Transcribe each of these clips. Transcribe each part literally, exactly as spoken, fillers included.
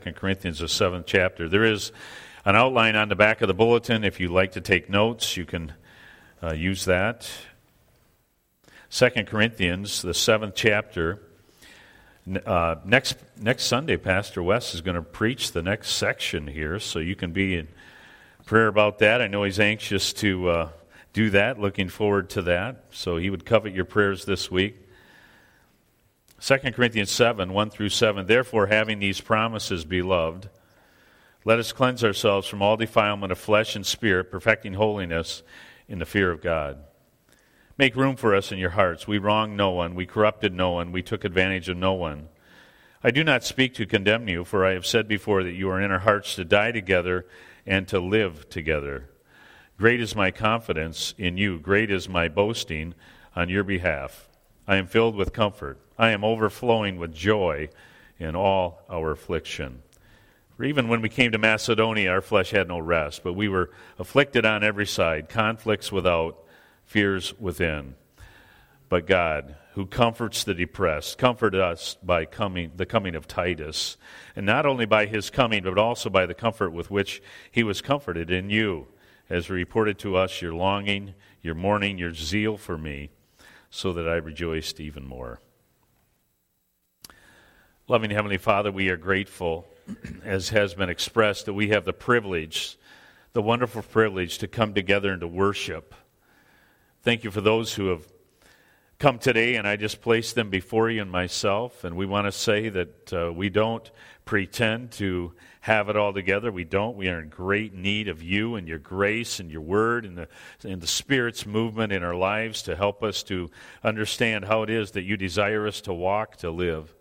Second Corinthians, the seventh chapter. There is an outline on the back of the bulletin. If you'd like to take notes, you can uh, use that. Second Corinthians, the seventh chapter. Uh, next next Sunday, Pastor Wes is going to preach the next section here, so you can be in prayer about that. I know he's anxious to uh, do that, looking forward to that. So he would covet your prayers this week. Second Corinthians seven, one through seven. Therefore, having these promises, beloved, let us cleanse ourselves from all defilement of flesh and spirit, perfecting holiness in the fear of God. Make room for us in your hearts. We wronged no one. We corrupted no one. We took advantage of no one. I do not speak to condemn you, for I have said before that you are in our hearts to die together and to live together. Great is my confidence in you. Great is my boasting on your behalf. I am filled with comfort. I am overflowing with joy in all our affliction. For even when we came to Macedonia, our flesh had no rest, but we were afflicted on every side, conflicts without, fears within. But God, who comforts the depressed, comforted us by coming, the coming of Titus, and not only by his coming, but also by the comfort with which he was comforted in you, as reported to us your longing, your mourning, your zeal for me, so that I rejoiced even more. Loving Heavenly Father, we are grateful, as has been expressed, that we have the privilege, the wonderful privilege to come together and to worship. Thank you for those who have come today, and I just place them before you and myself, and we want to say that uh, we don't pretend to have it all together. We don't. We are in great need of you and your grace and your word and the, and the Spirit's movement in our lives to help us to understand how it is that you desire us to walk, to live.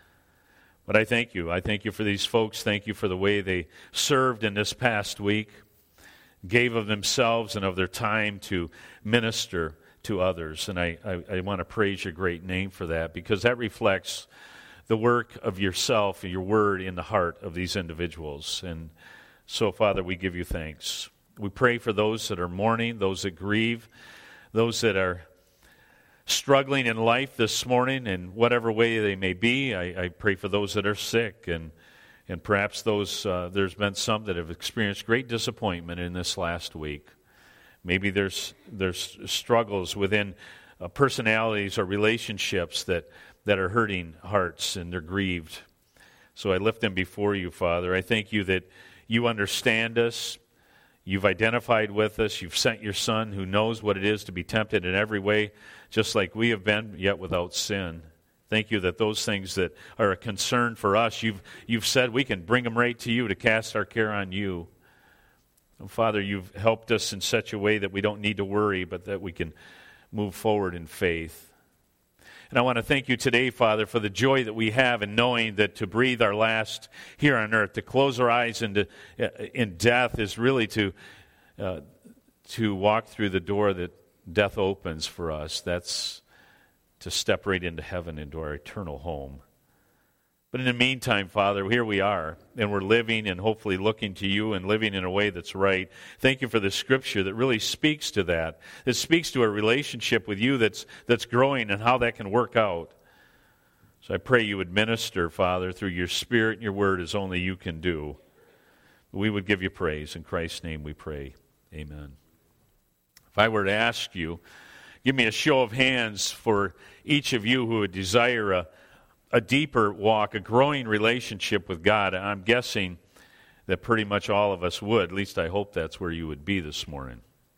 But I thank you. I thank you for these folks. Thank you for the way they served in this past week, gave of themselves and of their time to minister to others. And I, I, I want to praise your great name for that, because that reflects the work of yourself and your word in the heart of these individuals. And so, Father, we give you thanks. We pray for those that are mourning, those that grieve, those that are struggling in life this morning in whatever way they may be. I, I pray for those that are sick, and and perhaps those uh, there's been some that have experienced great disappointment in this last week. Maybe there's there's struggles within uh, personalities or relationships that, that are hurting hearts, and they're grieved. So I lift them before you, Father. I thank you that you understand us. You've identified with us. You've sent your Son, who knows what it is to be tempted in every way, just like we have been, yet without sin. Thank you that those things that are a concern for us, you've you've said we can bring them right to you, to cast our care on you. And Father, you've helped us in such a way that we don't need to worry, but that we can move forward in faith. And I want to thank you today, Father, for the joy that we have in knowing that to breathe our last here on earth, to close our eyes into in death, is really to uh, to walk through the door that death opens for us. That's to step right into heaven, into our eternal home. But in the meantime, Father, here we are, and we're living and hopefully looking to you and living in a way that's right. Thank you for the Scripture that really speaks to that. It speaks to a relationship with you that's that's growing and how that can work out. So I pray you would minister, Father, through your Spirit and your Word as only you can do. We would give you praise. In Christ's name we pray. Amen. If I were to ask you, give me a show of hands for each of you who would desire a a deeper walk, a growing relationship with God. I'm guessing that pretty much all of us would. At least I hope that's where you would be this morning.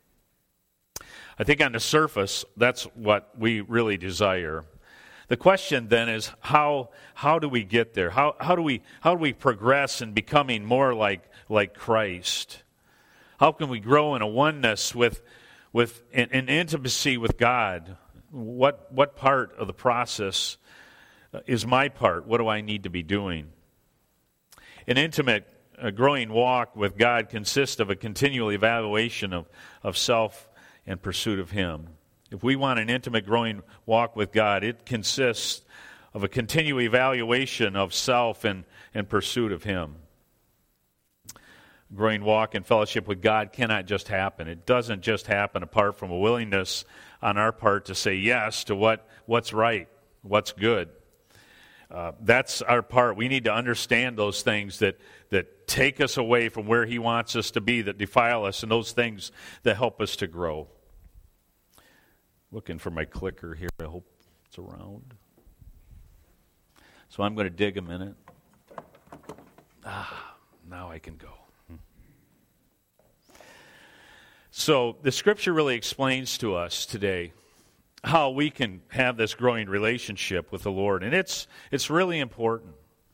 I think on the surface, that's what we really desire. The question then is, how how do we get there? How how do we how do we progress in becoming more like like Christ? How can we grow in a oneness with with an, an intimacy with God? What what part of the process is my part? What do I need to be doing? An intimate, uh, growing walk with God consists of a continual evaluation of, of self and pursuit of Him. If we want an intimate, growing walk with God, it consists of a continual evaluation of self and, and pursuit of Him. Growing walk and fellowship with God cannot just happen. It doesn't just happen apart from a willingness on our part to say yes to what, what's right, what's good. uh, that's our part. We need to understand those things that, that take us away from where he wants us to be, that defile us, and those things that help us to grow. Looking for my clicker here. I hope it's around. So I'm going to dig a minute. Ah, now I can go. So the scripture really explains to us today how we can have this growing relationship with the Lord. And it's it's really important.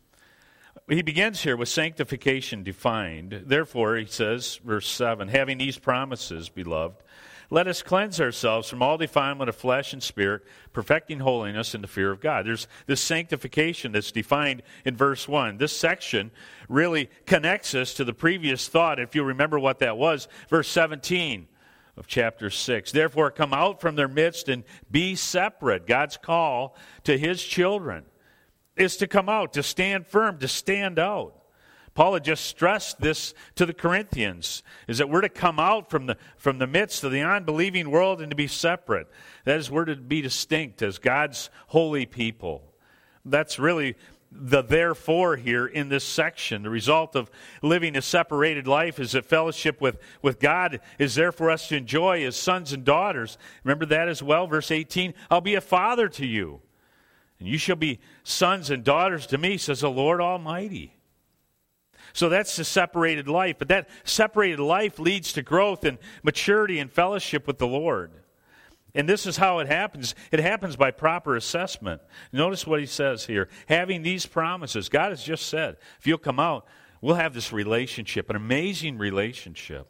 He begins here with sanctification defined. Therefore, he says, verse seven, having these promises, beloved, let us cleanse ourselves from all defilement of flesh and spirit, perfecting holiness in the fear of God. There's this sanctification that's defined in verse one. This section really connects us to the previous thought, if you remember what that was, verse seventeen of chapter six. Therefore, come out from their midst and be separate. God's call to his children is to come out, to stand firm, to stand out. Paul had just stressed this to the Corinthians, is that we're to come out from the, from the midst of the unbelieving world and to be separate. That is, we're to be distinct as God's holy people. That's really the therefore here in this section. The result of living a separated life is that fellowship with, with God is there for us to enjoy as sons and daughters. Remember that as well, verse eighteen, I'll be a father to you, and you shall be sons and daughters to me, says the Lord Almighty. So that's the separated life. But that separated life leads to growth and maturity and fellowship with the Lord. And this is how it happens. It happens by proper assessment. Notice what he says here. Having these promises, God has just said, if you'll come out, we'll have this relationship, an amazing relationship.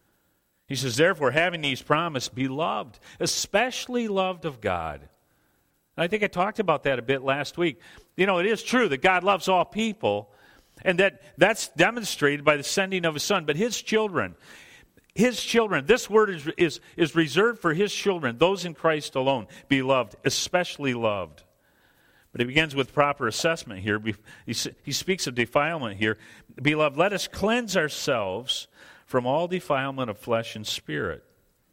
He says, therefore, having these promises, be loved, especially loved of God. And I think I talked about that a bit last week. You know, it is true that God loves all people, and that that's demonstrated by the sending of his Son. But his children, his children, this word is, is, is reserved for his children, those in Christ alone, beloved, especially loved. But he begins with proper assessment here. He, he speaks of defilement here. Beloved, let us cleanse ourselves from all defilement of flesh and spirit.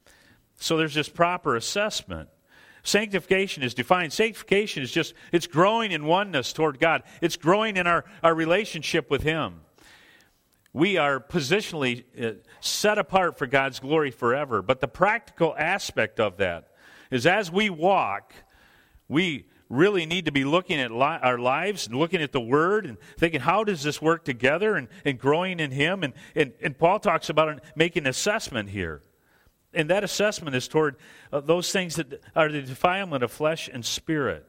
So there's this proper assessment. Sanctification is defined. Sanctification is just, it's growing in oneness toward God. It's growing in our, our relationship with him. We are positionally set apart for God's glory forever. But the practical aspect of that is as we walk, we really need to be looking at li- our lives and looking at the Word and thinking, how does this work together, and, and growing in him. And, and, and Paul talks about making an assessment here. And that assessment is toward uh, those things that are the defilement of flesh and spirit.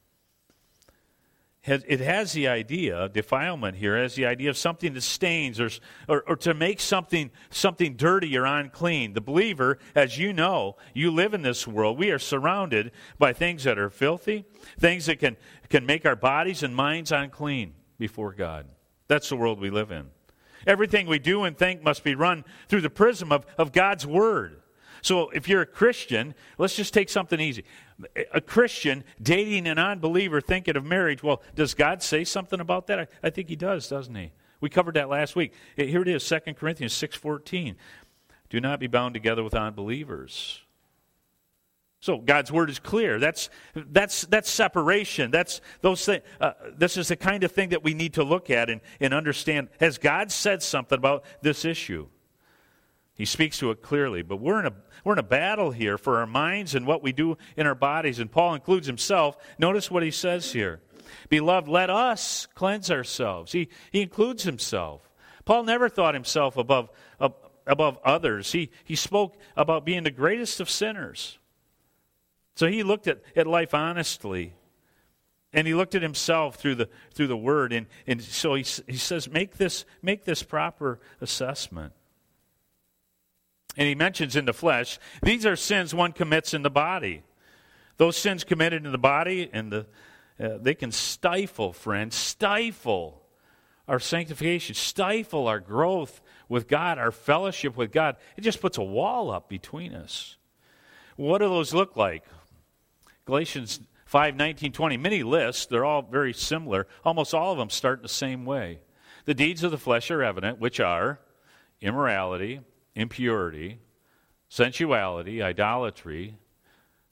It has the idea, defilement here, has the idea of something that stains or, or, or to make something, something dirty or unclean. The believer, as you know, you live in this world. We are surrounded by things that are filthy, things that can, can make our bodies and minds unclean before God. That's the world we live in. Everything we do and think must be run through the prism of, of God's Word. So if you're a Christian, let's just take something easy. A Christian dating an unbeliever thinking of marriage, well, does God say something about that? I, I think he does, doesn't he? We covered that last week. Here it is, Second Corinthians six fourteen. Do not be bound together with unbelievers. So God's Word is clear. That's that's that's separation. That's those things. Uh, this is the kind of thing that we need to look at and, and understand. Has God said something about this issue? He speaks to it clearly, but we're in a we're in a battle here for our minds and what we do in our bodies. And Paul includes himself. Notice what he says here. Beloved, let us cleanse ourselves. He he includes himself. Paul never thought himself above uh, above others. He he spoke about being the greatest of sinners. So he looked at, at life honestly. And he looked at himself through the through the Word. And, and so he he says, make this make this proper assessment. And he mentions in the flesh, these are sins one commits in the body. Those sins committed in the body, and the uh, they can stifle, friends, stifle our sanctification, stifle our growth with God, our fellowship with God. It just puts a wall up between us. What do those look like? Galatians five, nineteen, twenty, many lists, they're all very similar. Almost all of them start the same way. The deeds of the flesh are evident, which are immorality, impurity, sensuality, idolatry,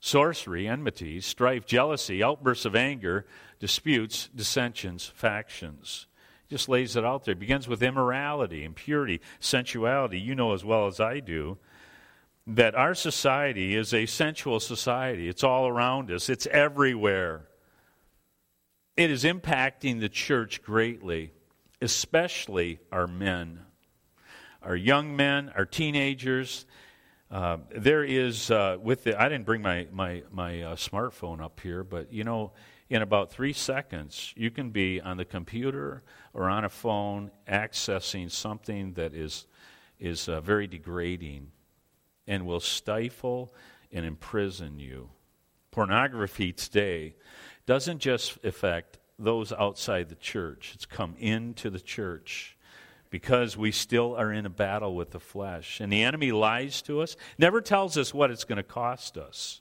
sorcery, enmity, strife, jealousy, outbursts of anger, disputes, dissensions, factions. He just lays it out there. It begins with immorality, impurity, sensuality. You know as well as I do that our society is a sensual society. It's all around us. It's everywhere. It is impacting the church greatly, especially our men, our young men, our teenagers. Uh, there is, uh, with the, I didn't bring my, my, my uh, smartphone up here, but you know, in about three seconds, you can be on the computer or on a phone accessing something that is, is uh, very degrading and will stifle and imprison you. Pornography today doesn't just affect those outside the church. It's come into the church because we still are in a battle with the flesh. And the enemy lies to us, never tells us what it's going to cost us.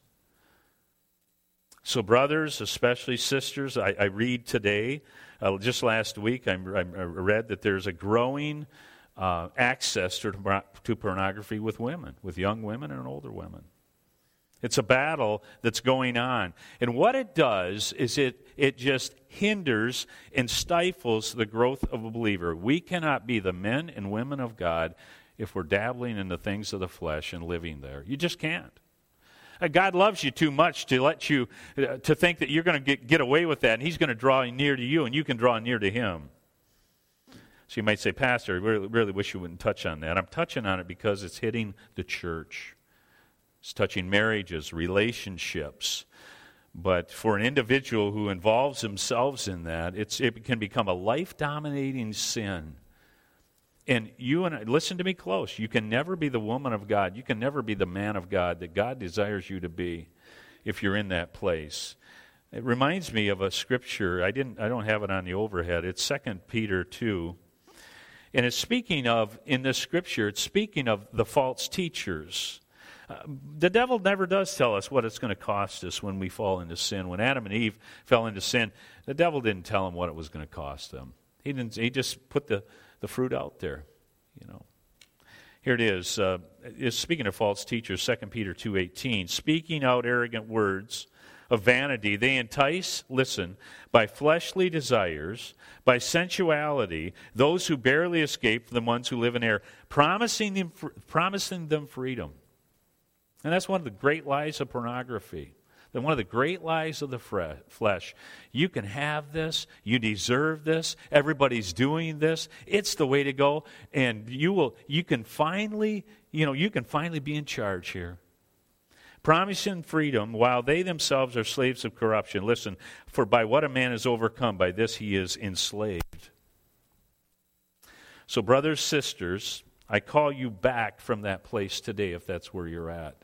So brothers, especially sisters, I, I read today, uh, just last week, I, I read that there's a growing uh, access to, to pornography with women, with young women and older women. It's a battle that's going on. And what it does is it, it just hinders and stifles the growth of a believer. We cannot be the men and women of God if we're dabbling in the things of the flesh and living there. You just can't. God loves you too much to let you, uh, to think that you're going to get, get away with that, and He's going to draw near to you, and you can draw near to Him. So you might say, Pastor, I really, really wish you wouldn't touch on that. I'm touching on it because it's hitting the church. It's touching marriages, relationships. But for an individual who involves themselves in that, it's, it can become a life-dominating sin. And you and I, listen to me close, you can never be the woman of God. You can never be the man of God that God desires you to be if you're in that place. It reminds me of a scripture. I didn't I don't have it on the overhead. It's Second Peter two. And it's speaking of, in this scripture, it's speaking of the false teachers. Uh, the devil never does tell us what it's going to cost us when we fall into sin. When Adam and Eve fell into sin, the devil didn't tell them what it was going to cost them. He didn't. He just put the, the fruit out there, you know. Here it is. Uh, it's speaking of false teachers, Second Peter two eighteen. Speaking out arrogant words of vanity, they entice, listen, by fleshly desires, by sensuality, those who barely escape from the ones who live in error, promising them, promising them freedom. And that's one of the great lies of pornography. That one of the great lies of the flesh. You can have this. You deserve this. Everybody's doing this. It's the way to go. And you will. You can finally, you know, you can finally be in charge here. Promising freedom while they themselves are slaves of corruption. Listen, for by what a man is overcome, by this he is enslaved. So brothers, sisters, I call you back from that place today if that's where you're at.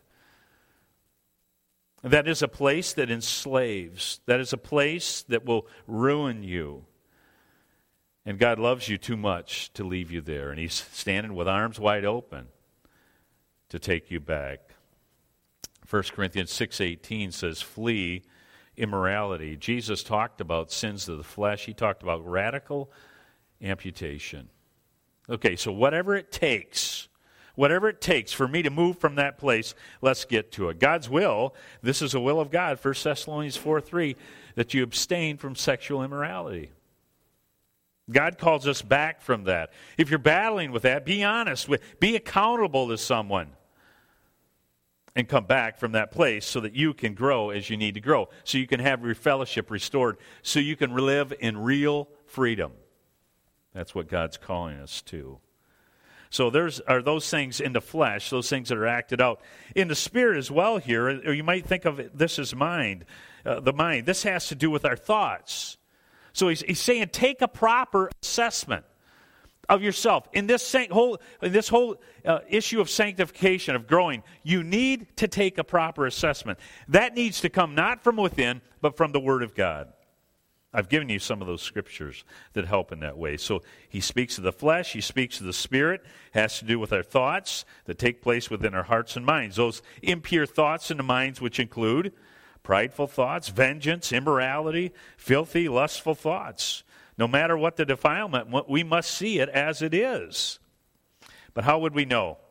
That is a place that enslaves. That is a place that will ruin you. And God loves you too much to leave you there. And He's standing with arms wide open to take you back. First Corinthians six eighteen says, flee immorality. Jesus talked about sins of the flesh. He talked about radical amputation. Okay, so whatever it takes, whatever it takes for me to move from that place, let's get to it. God's will, this is a will of God, First Thessalonians four three, that you abstain from sexual immorality. God calls us back from that. If you're battling with that, be honest, with, be accountable to someone. And come back from that place so that you can grow as you need to grow. So you can have your fellowship restored. So you can live in real freedom. That's what God's calling us to. So there's are those things in the flesh, those things that are acted out. In the spirit as well here, or you might think of it, this as mind, uh, the mind. This has to do with our thoughts. So he's, he's saying take a proper assessment of yourself. In this whole, in this whole uh, issue of sanctification, of growing, you need to take a proper assessment. That needs to come not from within, but from the Word of God. I've given you some of those scriptures that help in that way. So he speaks of the flesh, he speaks of the spirit, has to do with our thoughts that take place within our hearts and minds. Those impure thoughts in the minds, which include prideful thoughts, vengeance, immorality, filthy, lustful thoughts. No matter what the defilement, we must see it as it is. But how would we know?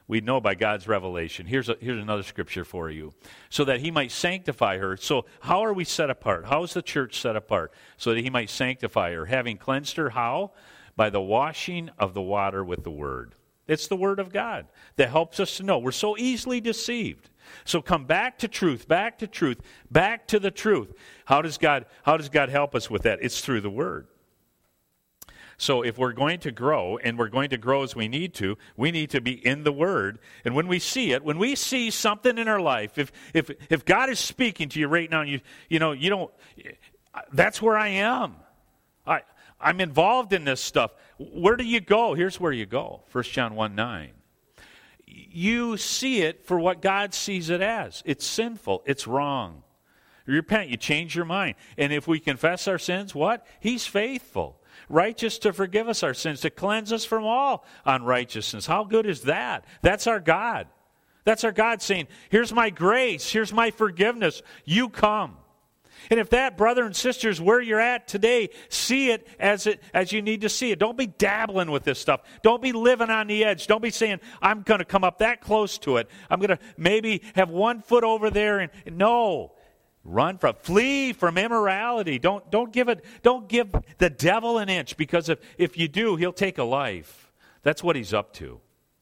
We know by God's revelation. Here's a, here's another scripture for you. So that he might sanctify her. So how are we set apart? How is the church set apart? So that he might sanctify her. Having cleansed her, how? By the washing of the water with the word. It's the word of God that helps us to know. We're so easily deceived. So come back to truth, back to truth, back to the truth. How does God, how does God help us with that? It's through the word. So if we're going to grow, and we're going to grow as we need to, we need to be in the Word. And when we see it, when we see something in our life, if if if God is speaking to you right now, and you you know you don't, that's where I am. I I'm involved in this stuff. Where do you go? Here's where you go. First John one nine. You see it for what God sees it as. It's sinful. It's wrong. You repent. You change your mind. And if we confess our sins, what? He's faithful. Righteous to forgive us our sins, to cleanse us from all unrighteousness. How good is that? That's our God. That's our God saying, here's my grace, here's my forgiveness, you come. And if that, brother and sisters, where you're at today, see it as it as you need to see it. Don't be dabbling with this stuff. Don't be living on the edge. Don't be saying, I'm going to come up that close to it. I'm going to maybe have one foot over there. And no. Run from, flee from immorality. Don't, don't give it, don't give the devil an inch, because if, if you do, he'll take a life. That's what he's up to.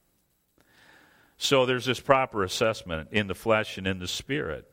So there's this proper assessment in the flesh and in the spirit.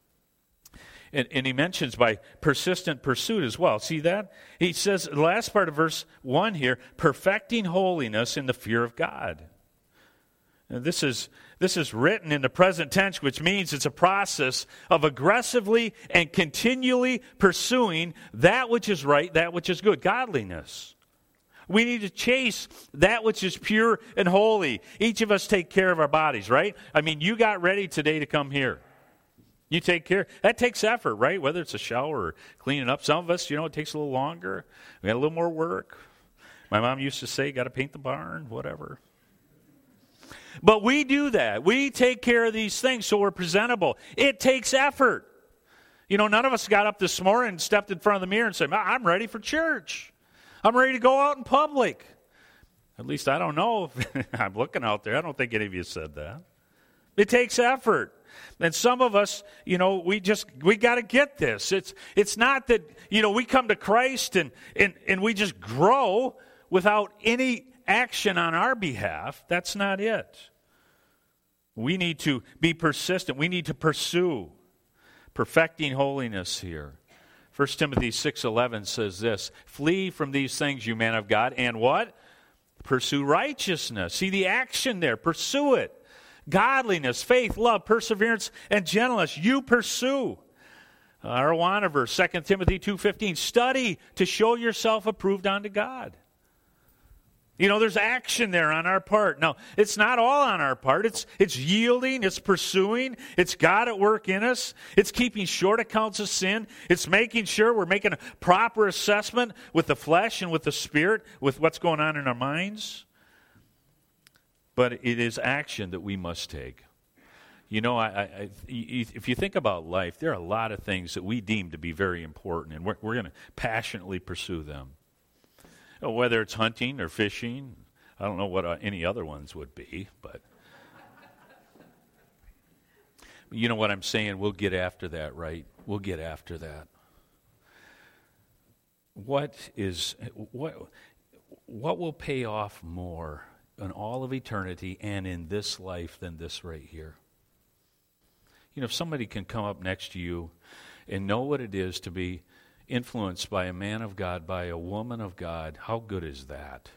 And, and he mentions by persistent pursuit as well. See that? He says, the last part of verse one here, perfecting holiness in the fear of God. And this is this is written in the present tense, which means it's a process of aggressively and continually pursuing that which is right, that which is good, godliness. We need to chase that which is pure and holy. Each of us take care of our bodies, right? I mean, you got ready today to come here. You take care. That takes effort, right? Whether it's a shower or cleaning up. Some of us, you know, it takes a little longer. We got a little more work. My mom used to say, got to paint the barn, whatever. But we do that. We take care of these things so we're presentable. It takes effort. You know, none of us got up this morning and stepped in front of the mirror and said, I'm ready for church. I'm ready to go out in public. At least I don't know. I'm looking out there. I don't think any of you said that. It takes effort. And some of us, you know, we just, we got to get this. It's it's not that, you know, we come to Christ and, and, and we just grow without any action on our behalf. That's not it. We need to be persistent. We need to pursue perfecting holiness here. First Timothy six eleven says this, flee from these things, you man of God, and what? Pursue righteousness. See the action there. Pursue it. Godliness, faith, love, perseverance, and gentleness. You pursue. Our Awana verse, Second Timothy two fifteen, study to show yourself approved unto God. You know, there's action there on our part. Now, it's not all on our part. It's it's yielding, it's pursuing, it's God at work in us. It's keeping short accounts of sin. It's making sure we're making a proper assessment with the flesh and with the spirit, with what's going on in our minds. But it is action that we must take. You know, I, I, if you think about life, there are a lot of things that we deem to be very important, and we're, we're going to passionately pursue them. Whether it's hunting or fishing, I don't know what uh, any other ones would be, but you know what I'm saying? We'll get after that, right? We'll get after that. What is what? What will pay off more in all of eternity and in this life than this right here? You know, if somebody can come up next to you and know what it is to be influenced by a man of God, by a woman of God, how good is that?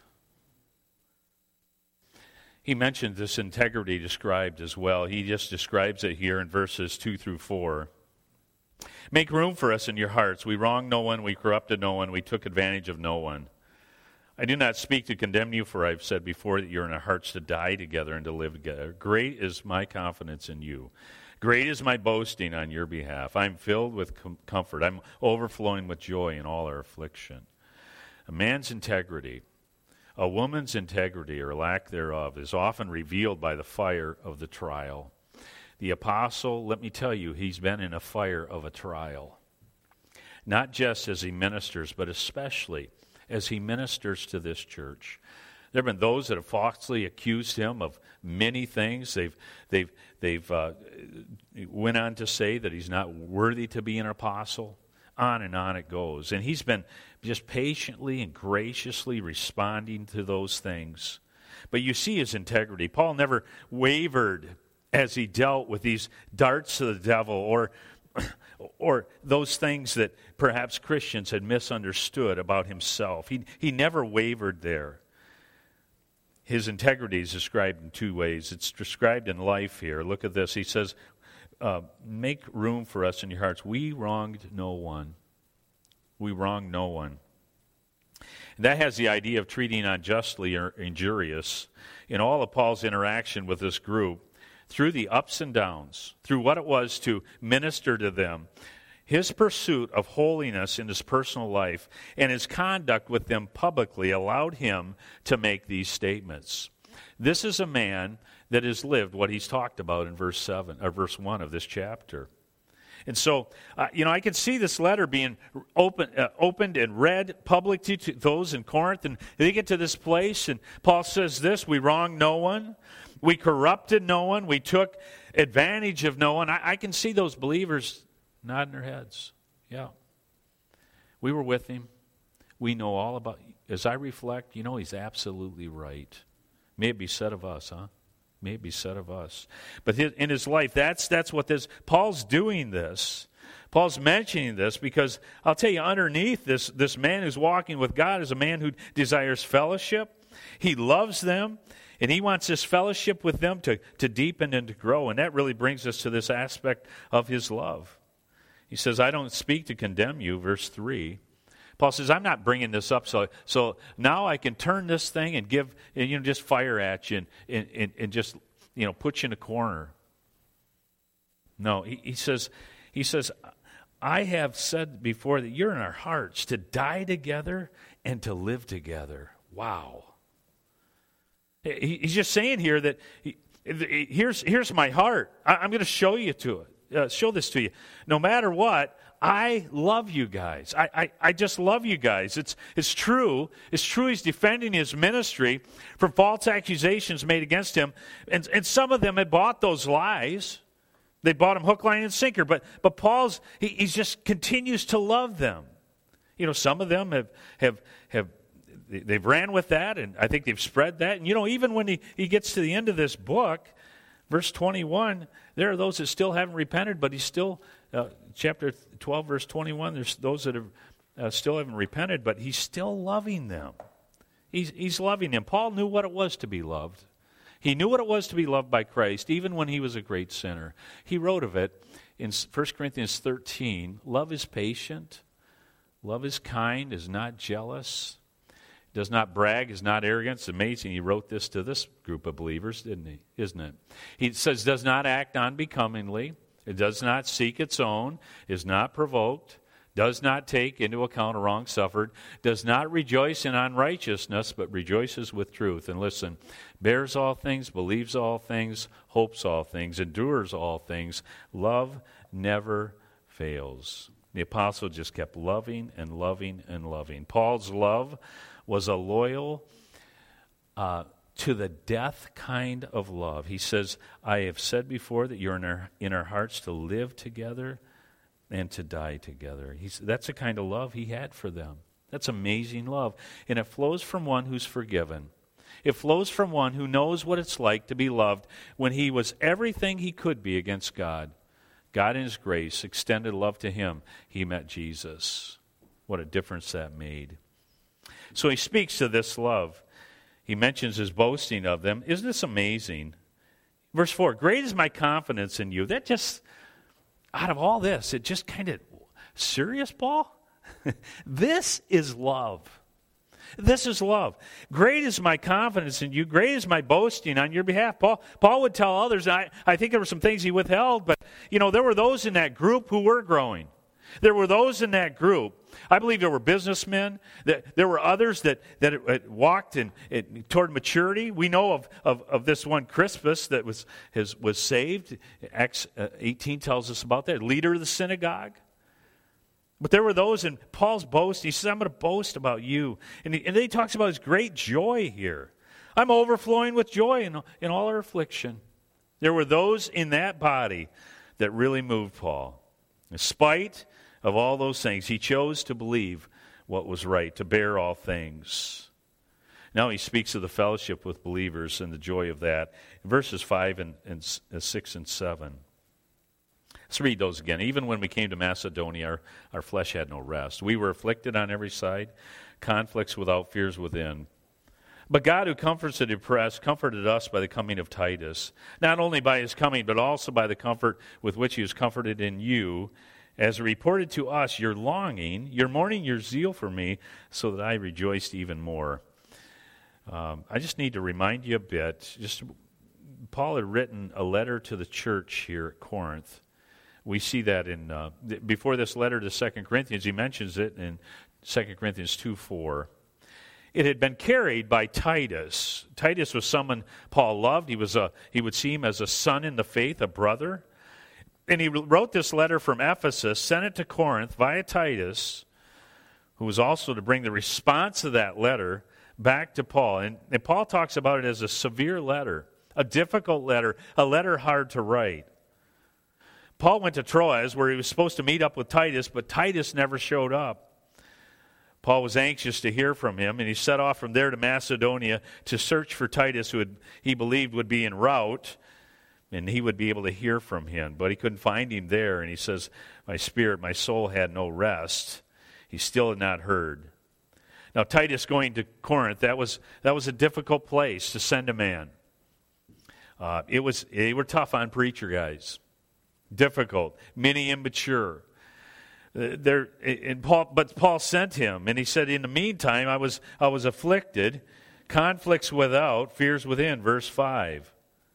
He mentioned this integrity described as well. He just describes it here in verses two through four. Make room for us in your hearts. We wronged no one, we corrupted no one, we took advantage of no one. I do not speak to condemn you, for I've said before that you're in our hearts to die together and to live together. Great is my confidence in you. Great is my boasting on your behalf. I'm filled with com- comfort. I'm overflowing with joy in all our affliction. A man's integrity, a woman's integrity or lack thereof, is often revealed by the fire of the trial. The apostle, let me tell you, he's been in a fire of a trial. Not just as he ministers, but especially as he ministers to this church. There have been those that have falsely accused him of many things. They've they've they've uh, went on to say that he's not worthy to be an apostle. On and on it goes. And he's been just patiently and graciously responding to those things. But you see his integrity. Paul never wavered as he dealt with these darts of the devil or or those things that perhaps Christians had misunderstood about himself. He he never wavered there. His integrity is described in two ways. It's described in life here. Look at this. He says, uh, make room for us in your hearts. We wronged no one. We wronged no one. And that has the idea of treating unjustly or injurious. In all of Paul's interaction with this group, through the ups and downs, through what it was to minister to them, his pursuit of holiness in his personal life and his conduct with them publicly allowed him to make these statements. This is a man that has lived what he's talked about in verse seven or verse one of this chapter. And so, uh, you know, I can see this letter being open, uh, opened and read publicly to those in Corinth, and they get to this place, and Paul says this: we wronged no one, we corrupted no one, we took advantage of no one. I, I can see those believers nodding their heads. Yeah. We were with him. We know all about, as I reflect, you know, he's absolutely right. May it be said of us, huh? May it be said of us. But in his life, that's that's what this, Paul's doing this. Paul's mentioning this because I'll tell you, underneath this, this man who's walking with God is a man who desires fellowship. He loves them, and he wants this fellowship with them to, to deepen and to grow. And that really brings us to this aspect of his love. He says, I don't speak to condemn you, verse three. Paul says, I'm not bringing this up so so now I can turn this thing and give, and, you know, just fire at you and, and, and, and just, you know, put you in a corner. No, he, he says, he says, I have said before that you're in our hearts to die together and to live together. Wow. He, he's just saying here that he, here's here's my heart. I, I'm going to show you to it. Uh, show this to you. No matter what, I love you guys. I, I, I just love you guys. It's it's true. It's true he's defending his ministry from false accusations made against him. And, and some of them had bought those lies. They bought him hook, line, and sinker. But but Paul's, he, he just continues to love them. You know, some of them have, have, have they've ran with that, and I think they've spread that. And, you know, even when he, he gets to the end of this book, verse twenty-one, there are those that still haven't repented, but he's still, uh, chapter twelve, verse twenty-one, there's those that have, uh, still haven't repented, but he's still loving them. He's, he's loving them. Paul knew what it was to be loved. He knew what it was to be loved by Christ, even when he was a great sinner. He wrote of it in First Corinthians thirteen, love is patient, love is kind, is not jealous, does not brag, is not arrogant. It's amazing. He wrote this to this group of believers, didn't he? Isn't it? He says, does not act unbecomingly. It does not seek its own, is not provoked, does not take into account a wrong suffered, does not rejoice in unrighteousness, but rejoices with truth. And listen, bears all things, believes all things, hopes all things, endures all things. Love never fails. The apostle just kept loving and loving and loving. Paul's love was a loyal, uh, to the death kind of love. He says, I have said before that you're in our, in our hearts to live together and to die together. He's, that's the kind of love he had for them. That's amazing love. And it flows from one who's forgiven. It flows from one who knows what it's like to be loved when he was everything he could be against God. God in his grace extended love to him. He met Jesus. What a difference that made. So he speaks to this love. He mentions his boasting of them. Isn't this amazing? Verse four, great is my confidence in you. That just, out of all this, it just kind of, serious, Paul? This is love. This is love. Great is my confidence in you. Great is my boasting on your behalf. Paul Paul would tell others, I, I think there were some things he withheld, but, you know, there were those in that group who were growing. There were those in that group. I believe there were businessmen. That there were others that, that walked in, in, toward maturity. We know of, of, of this one Crispus that was, his, was saved. Acts eighteen tells us about that. Leader of the synagogue. But there were those in Paul's boast. He says, I'm going to boast about you. And, he, and then he talks about his great joy here. I'm overflowing with joy in, in all our affliction. There were those in that body that really moved Paul. In spite of all those things, he chose to believe what was right, to bear all things. Now he speaks of the fellowship with believers and the joy of that. Verses five and, and six and seven. Let's read those again. Even when we came to Macedonia, our, our flesh had no rest. We were afflicted on every side, conflicts without, fears within. But God, who comforts the depressed, comforted us by the coming of Titus, not only by his coming, but also by the comfort with which he was comforted in you, as reported to us your longing, your mourning, your zeal for me, so that I rejoiced even more. Um, I just need to remind you a bit. Just Paul had written a letter to the church here at Corinth. We see that in uh, before this letter to Second Corinthians, he mentions it in Second Corinthians two four. It had been carried by Titus. Titus was someone Paul loved. He was a, he would see him as a son in the faith, a brother. And he wrote this letter from Ephesus, sent it to Corinth via Titus, who was also to bring the response of that letter back to Paul. And, and Paul talks about it as a severe letter, a difficult letter, a letter hard to write. Paul went to Troas, where he was supposed to meet up with Titus, but Titus never showed up. Paul was anxious to hear from him, and he set off from there to Macedonia to search for Titus, who had, he believed would be en route, and he would be able to hear from him. But he couldn't find him there, and he says, my spirit, my soul had no rest. He still had not heard. Now, Titus going to Corinth, that was that was a difficult place to send a man. Uh, it was they were tough on preacher guys. Difficult, many immature. There, and Paul, but Paul sent him, and he said, in the meantime, I was I was afflicted, conflicts without, fears within, verse five.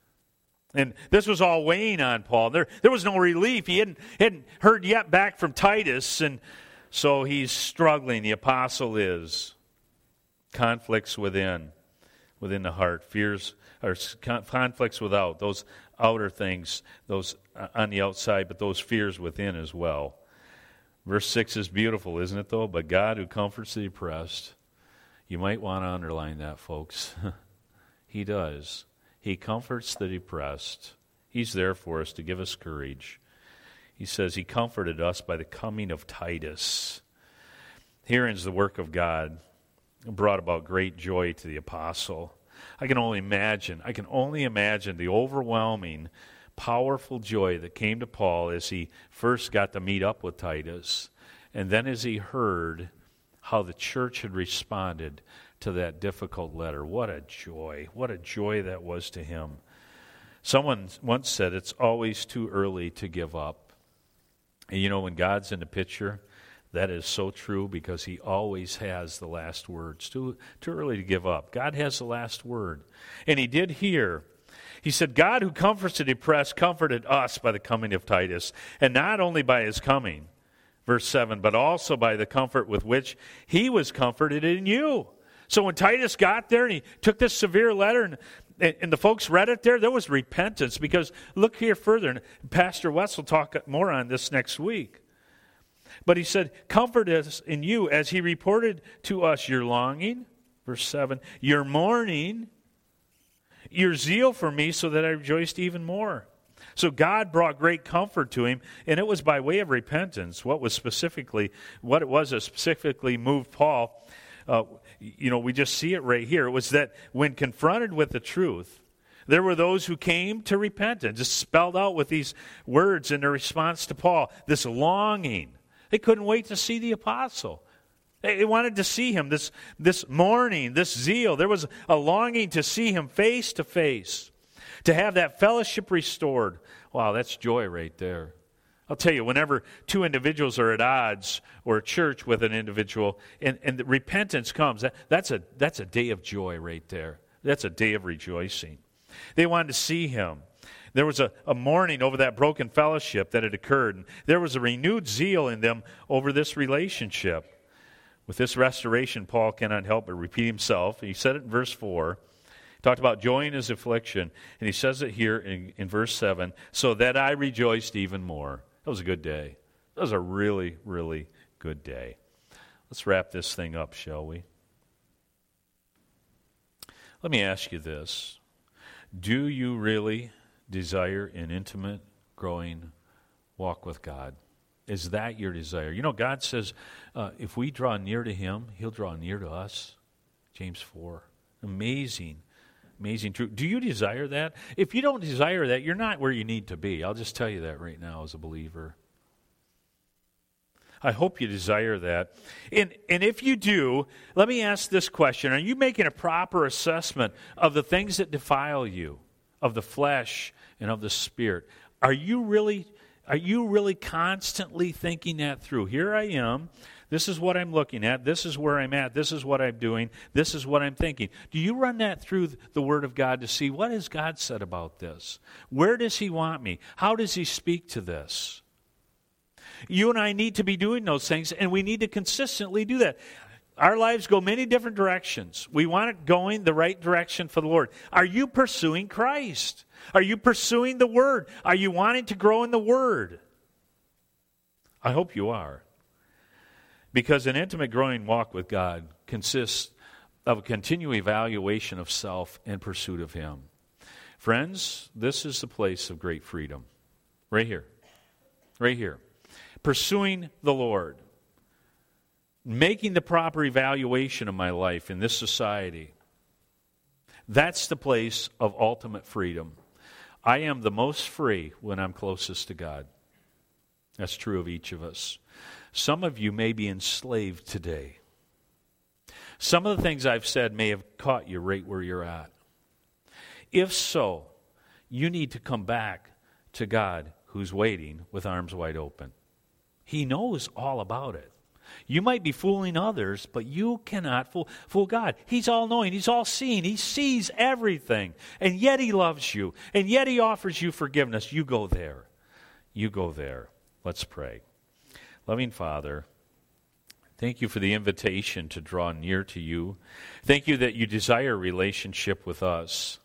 And this was all weighing on Paul. There, there was no relief. He hadn't, hadn't heard yet back from Titus, and so he's struggling. The apostle is. Conflicts within, within the heart, fears, or conflicts without, those outer things, those on the outside, but those fears within as well. Verse six is beautiful, isn't it, though? But God who comforts the oppressed. You might want to underline that, folks. He does. He comforts the depressed. He's there for us to give us courage. He says he comforted us by the coming of Titus. Herein is the work of God. It brought about great joy to the apostle. I can only imagine, I can only imagine the overwhelming powerful joy that came to Paul as he first got to meet up with Titus, and then as he heard how the church had responded to that difficult letter. What a joy. What a joy that was to him. Someone once said it's always too early to give up. And you know, when God's in the picture, that is so true, because he always has the last word. It's too, too early to give up. God has the last word. And he did here. He said, God who comforts the depressed comforted us by the coming of Titus, and not only by his coming, verse seven, but also by the comfort with which he was comforted in you. So when Titus got there and he took this severe letter, and, and the folks read it there, there was repentance, because look here further, and Pastor West will talk more on this next week. But he said, comfort us in you as he reported to us your longing, verse seven, your mourning, your zeal for me, so that I rejoiced even more. So God brought great comfort to him, and it was by way of repentance. What was specifically, what it was that specifically moved Paul, uh, you know, we just see it right here. It was that when confronted with the truth, there were those who came to repentance, just spelled out with these words in their response to Paul, this longing. They couldn't wait to see the apostle. They wanted to see him, this, this mourning, this zeal. There was a longing to see him face to face, to have that fellowship restored. Wow, that's joy right there. I'll tell you, whenever two individuals are at odds, or a church with an individual, and, and the repentance comes, that, that's a, that's a day of joy right there. That's a day of rejoicing. They wanted to see him. There was a, a mourning over that broken fellowship that had occurred. And there was a renewed zeal in them over this relationship. With this restoration, Paul cannot help but repeat himself. He said it in verse four. He talked about joy in his affliction. And he says it here in, in verse seven, so that I rejoiced even more. That was a good day. That was a really, really good day. Let's wrap this thing up, shall we? Let me ask you this. Do you really desire an intimate, growing walk with God? Is that your desire? You know, God says uh, if we draw near to Him, He'll draw near to us. James four. Amazing, amazing truth. Do you desire that? If you don't desire that, you're not where you need to be. I'll just tell you that right now as a believer. I hope you desire that. And, and if you do, let me ask this question. Are you making a proper assessment of the things that defile you, of the flesh and of the spirit? Are you really, are you really constantly thinking that through? Here I am. This is what I'm looking at. This is where I'm at. This is what I'm doing. This is what I'm thinking. Do you run that through the Word of God to see what has God said about this? Where does He want me? How does He speak to this? You and I need to be doing those things, and we need to consistently do that. Our lives go many different directions. We want it going the right direction for the Lord. Are you pursuing Christ? Are you pursuing the Word? Are you wanting to grow in the Word? I hope you are. Because an intimate growing walk with God consists of a continual evaluation of self and pursuit of Him. Friends, this is the place of great freedom. Right here. Right here. Pursuing the Lord. Making the proper evaluation of my life in this society. That's the place of ultimate freedom. I am the most free when I'm closest to God. That's true of each of us. Some of you may be enslaved today. Some of the things I've said may have caught you right where you're at. If so, you need to come back to God who's waiting with arms wide open. He knows all about it. You might be fooling others, but you cannot fool, fool God. He's all-knowing. He's all-seeing. He sees everything. And yet He loves you. And yet He offers you forgiveness. You go there. You go there. Let's pray. Loving Father, thank You for the invitation to draw near to You. Thank You that You desire a relationship with us.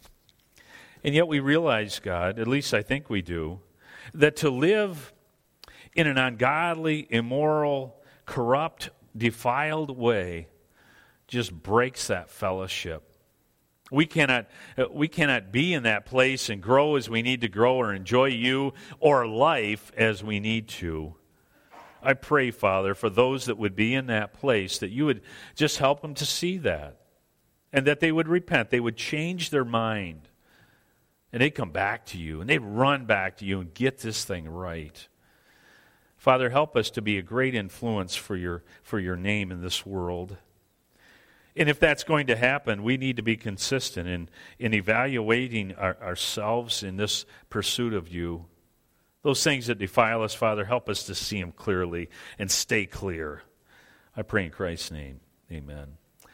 And yet we realize, God, at least I think we do, that to live in an ungodly, immoral, corrupt, defiled way just breaks that fellowship. We cannot, we cannot be in that place and grow as we need to grow or enjoy You or life as we need to. I pray, Father, for those that would be in that place, that You would just help them to see that and that they would repent. They would change their mind and they'd come back to You and they'd run back to You and get this thing right. Father, help us to be a great influence for your, for your name in this world. And if that's going to happen, we need to be consistent in, in evaluating our, ourselves in this pursuit of You. Those things that defile us, Father, help us to see them clearly and stay clear. I pray in Christ's name, amen.